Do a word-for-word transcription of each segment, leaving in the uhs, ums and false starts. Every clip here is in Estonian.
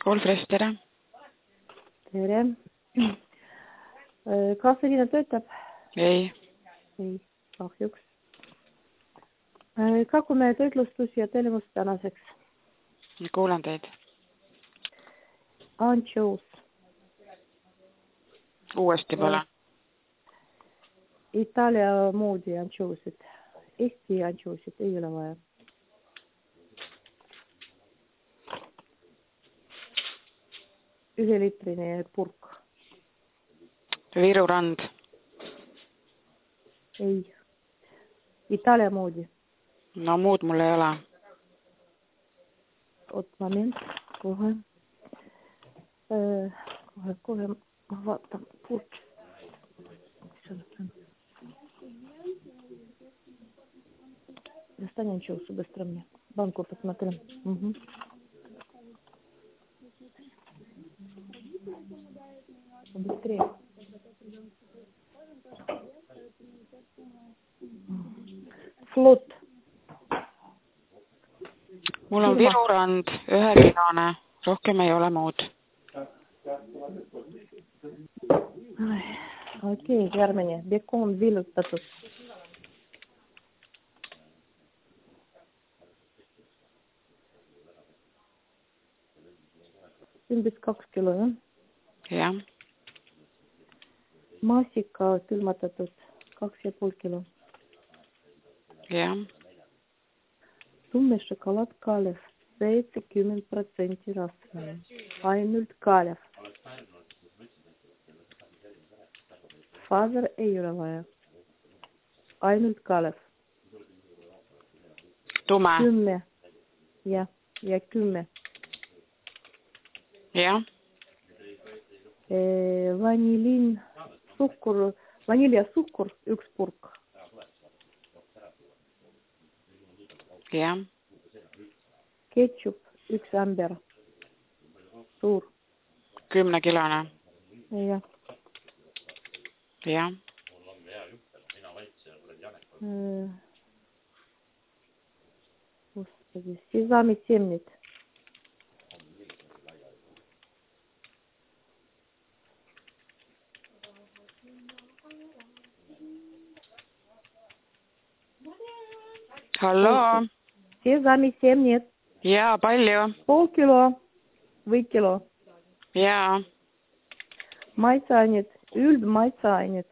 Olfres, tere. Tere. Kas selline töötab? Ei. Ei, kahjuks. Kako me töötlustus ja tellimus tänaseks? Kuulen teid. Anchois. Uuesti pole. Itaalia moodi anchoisid. Eesti anchoisid ei ole vaja. Ühelitrine purk. Viru rand. Ei. Itaalia moodi. No muud mul ei ole. Oot moment, kohe. Kohe, kohe ma vaatan purk. Достань анчоусы быстро мне. Банку посмотрим. Угу. Быстрее. Флот. Mul on Viru rand, ühekilane, rohkem ei ole muud. Okei, järgmine. Bekon villutatud. Umbes kaks kilo, jah? Jah. Maasika külmatatud kaks ja pool kilo. Jah. Tumme šokolaad Kalev, seitsekümmend protsenti rasvane. Ainult Kalev. Fazer ei ole vaja. Ainult Kalev. Tume. Kümme. Ja, ja kümme. Jah. Vanilin, suhkur, vaniljasuhkur, üks purk. Jah. Ketchup, üks ämber. Suur. Kümnekilane. Jah. Jah. Господи, сезами семнит. Halloo. Сезами семнит. Jaa, palju? Pool kilo või kilo. Jaa. Maitseained, üldmaitseained.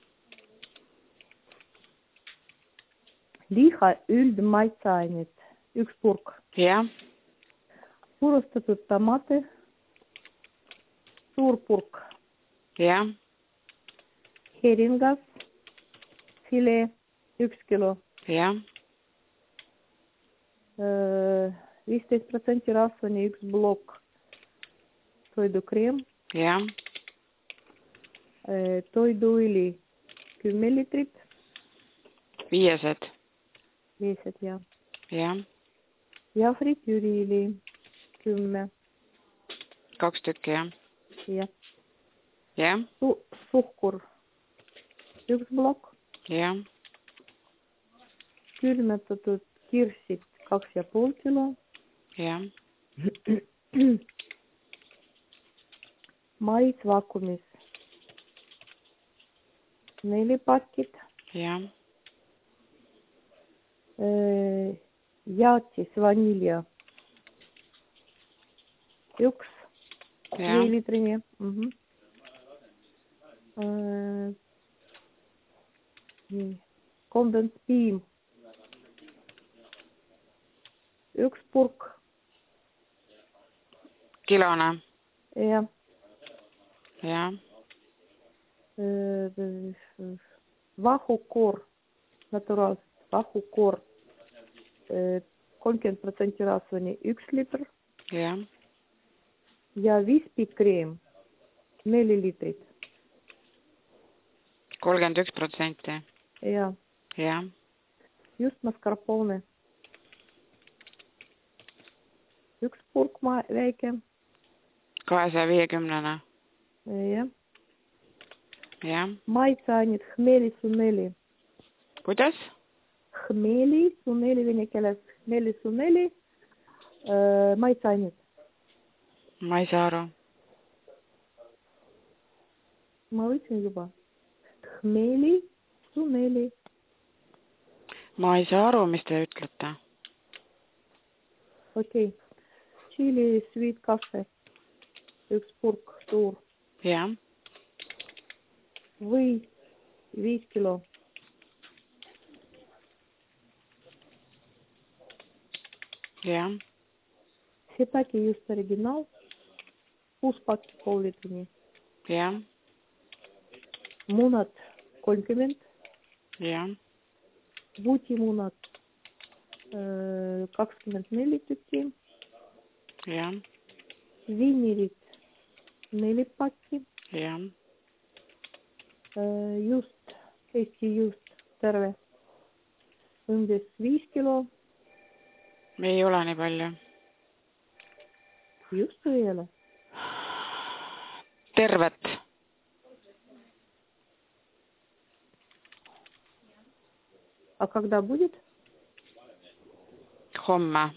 Liha üldmaitseained, üks purk. Jah. Purustatud tomate, suur purk. Jah. Heringas, filee, üks kilo. Jah. viisteist protsenti rasvani, üks blokk. Toidukreem. Jah. Toiduõli, kümme liitrit. Viiesed. Viiesed, jah. Jah. Ja fritüüriõli, kümme. Kaks tükki, jah. Jah. Jah. Su- suhkur, üks blokk. Jah. Külmetatud kirsid, kaks ja pool kilo. Jah. Mais vaakumis, neli pakit. Jah. Jaatis vanilja, üks, viilitrine. Kondenspiim, üks purk. Kilone. Jah. Jah. Vahukoor, naturaalselt, vahukoor, kolmkümmend protsenti rasvani, üks liiter. Jah. Ja vispikreem, neli liitrit. kolmkümmend üks protsenti. Jah. Jah. Just mascarpone. Üks purk ma väike. kahesaja viiekümnene. Jah. Jah. Maitseained, hmeli suneli. Kuidas? Hmeli suneli vene keeles. Hmeli suneli, maitseained. Ma ei saa aru. Ma võtsin juba. Khmeli, Sumeli. Ma ei saa aru, mis te ütlete. Okei. Okay. Chili sweet cafe. Üks purk suur. Jah. Või viis kilo. Jah. Ситаки just оригинал. Kuus pakki pool liitrini. Jah. Munad kolmkümmend. Jah. Vutimunad kakskümmend neli tükki. Jah. Vinirid neli pakki. Jah. Just, Eesti just terve. Umbes viis kilo. Me ei ole nii palju. Just või ei ole? Tervet. А когда будет? Homme.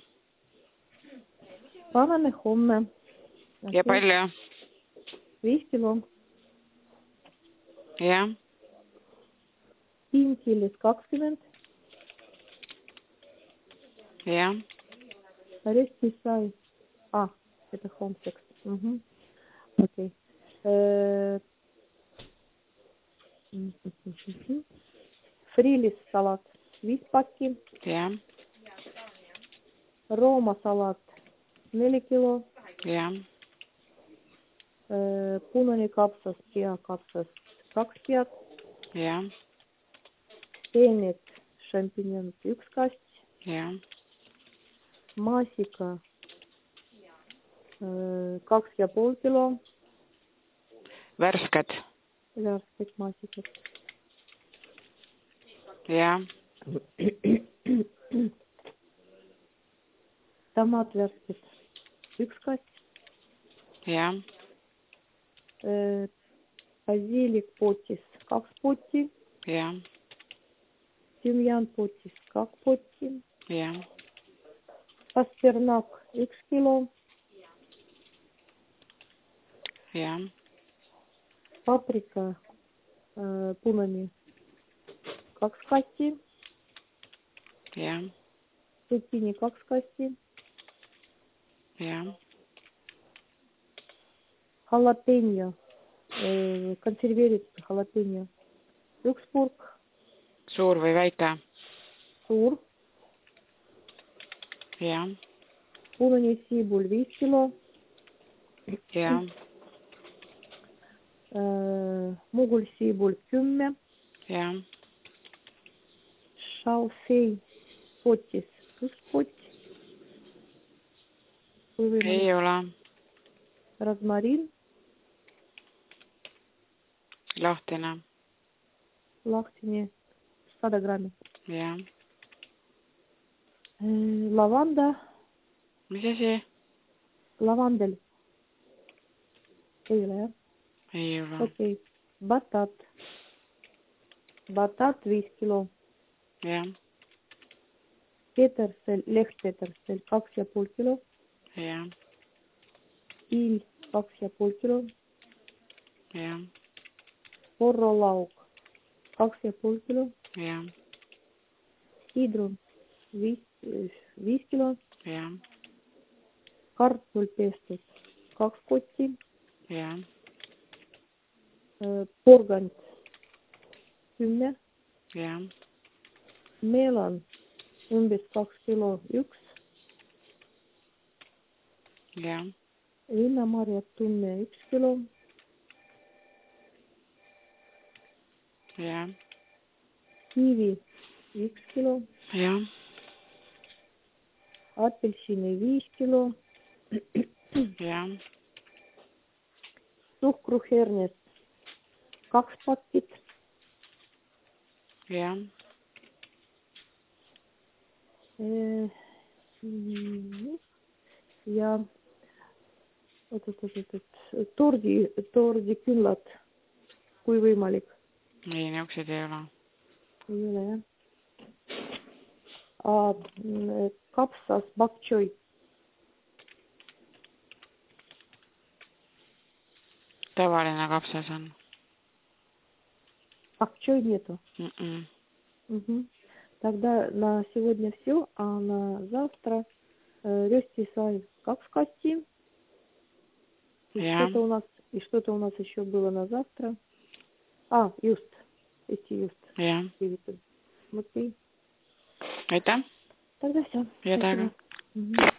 Paneme homme. Ja palju? viis kilo. Jah. Pinkilis kakskümmend. Jah. Resti sai. Ah, это homseks. Угу. Окей. Фрилис салат. Viis pakki. Jah. Rooma salat. Neli kilo. Jah. Punane kapsas, peakapsas. Kaks pead. Jah. Seened, šampinjonid. Üks kast. Jah. Maasika. Kaks ja pool kilo. Värsked. Värsked maasikad. Jah. Tomat värsked. Üks kast. Jah. Basilik potis. Kaks potti. Jah. Tümjan potis. Kaks potti. Jah. Pasternak. Üks kilo. Jah. Paprika äh, punane. Kaks kasti. Jah. Zucchini kaks kasti. Jah. Jalapeno. Äh, konserveeritud jalapeno. Üks purk. Suur või väike? Suur. Jah. Punane siibul viis kilo. Jah. Mugul siibul kümme. Jah. Šalfei potis. Üks pot. Ei ole. Rozmarin. Lahtine. Lahtine. sada grammi. Jah. Lavanda. Mis asi? Lavandel. Ei ole, jah? Ei ole. Okei. Okay. Batat. Batat viis kilo. Jah. Petersel, lehtpetersel kaks ja pool kilo. Jah. Il kaks ja pool kilo. Jah. Porrolauk kaks ja pool kilo. Jah. Hidron viis, viis kilo. Jah. Kartul pestud kaks kotti. Jah. Porgand kümme. Jah. Meelan umbes kaks kilo üks. Jah. Linnamarjad tunne üks kilo. Jah. Kiivi üks kilo. Jah. Apelsini viis kilo. Jah. Suhkruhernes kaks pakit. Jah. Ja tordi, tordiküllad, kui võimalik. Ei, niisugused ei ole. Ei ole, jah. Kapsas bakchoi. Tavaline kapsas on. А что нету? Mm-mm. Угу. Тогда на сегодня все, а на завтра э, Рёсти сай, как в костюм. И Ja. что-то у нас, и что-то у нас еще было на завтра. А, just, эти just. Ja. Вот и. Aitäh. Тогда все. Ja Спасибо. tänan. Угу.